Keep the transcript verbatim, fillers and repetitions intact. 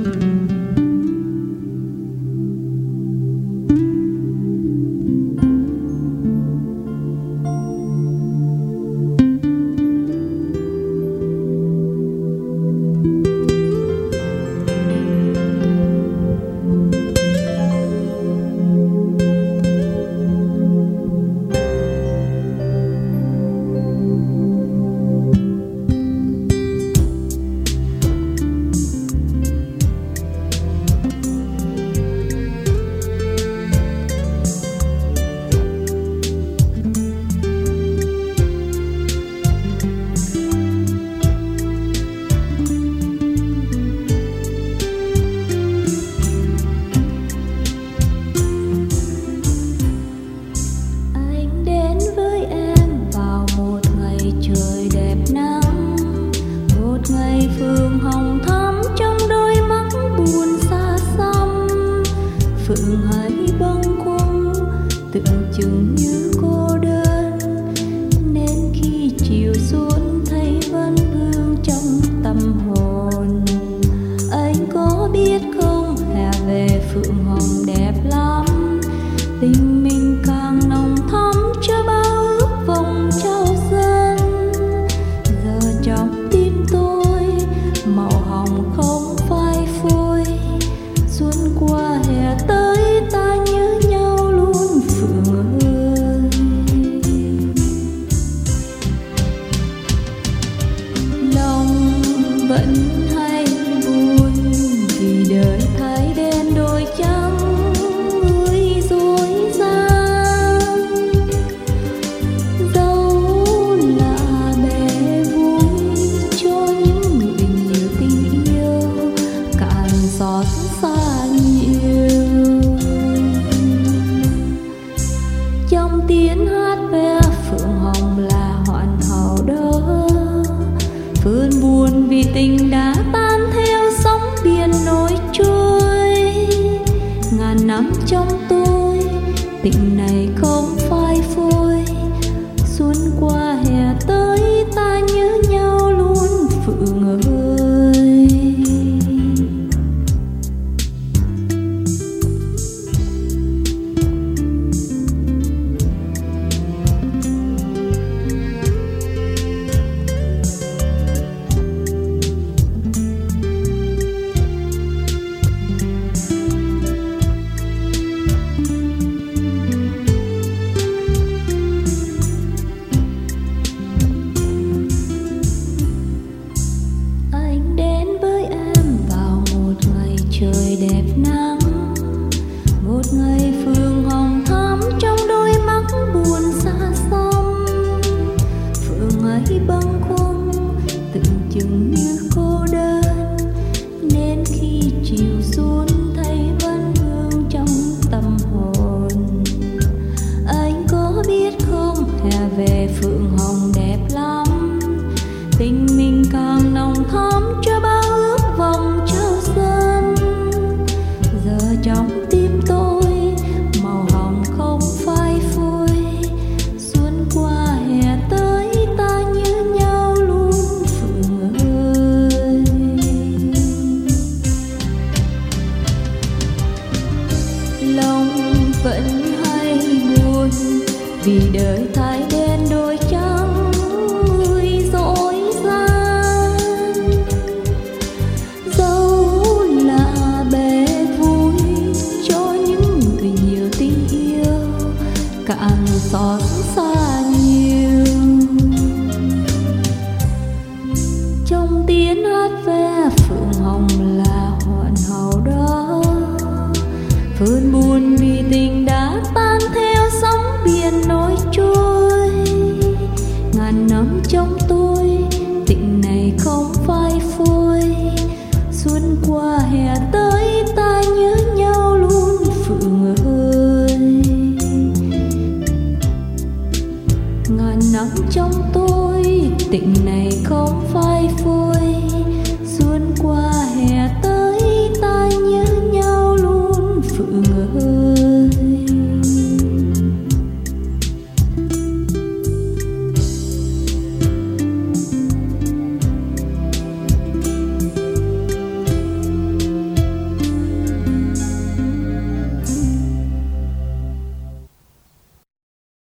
phượng hãy bâng khuâng tưởng chừng như cô đơn, nên khi chiều xuống thấy vẫn vương trong tâm hồn. Anh có biết không, hè về phượng hồng đẹp lắm, tình mình càng nồng thắm cho bao ước vòng trao dâng. Giờ trong tim tôi màu hồng không phai phôi, xuân qua hè tới ta nhớ nhau luôn phượng ơi. Lòng vẫn hay buồn vì đời thay đen đổi trắng, người dối gian dẫu là bề vui cho những người nhiều tình yêu càng xót xa nhiều. Trong tiếng hát ve phượng hồng là hoàn hảo đó, phơn buồn vì tình đã tan theo sóng biển nổi trôi. Ngàn năm trong tôi tình này không phai phôi, xuân qua hè tới ta nhớ nhau luôn phượng ơi. Trời đẹp nắng, một ngày phượng hồng thắm trong đôi mắt buồn xa xăm. Phượng ấy bâng khuâng tưởng chừng như cô đơn, nên khi chiều xuống thấy vẫn vương trong tâm hồn. Anh có biết không, hè về phượng hồng đẹp lắm, tình mình càng nồng thắm cho bao ước vòng trao dâng. Giờ trong tim tôi màu hồng không phai phôi, xuân qua hè tới ta nhớ nhau luôn phượng ơi. Lòng vẫn hay buồn vì đời thay đen đổi trắng, người dối gian dẫu là bề vui cho những người nhiều tình yêu càng xót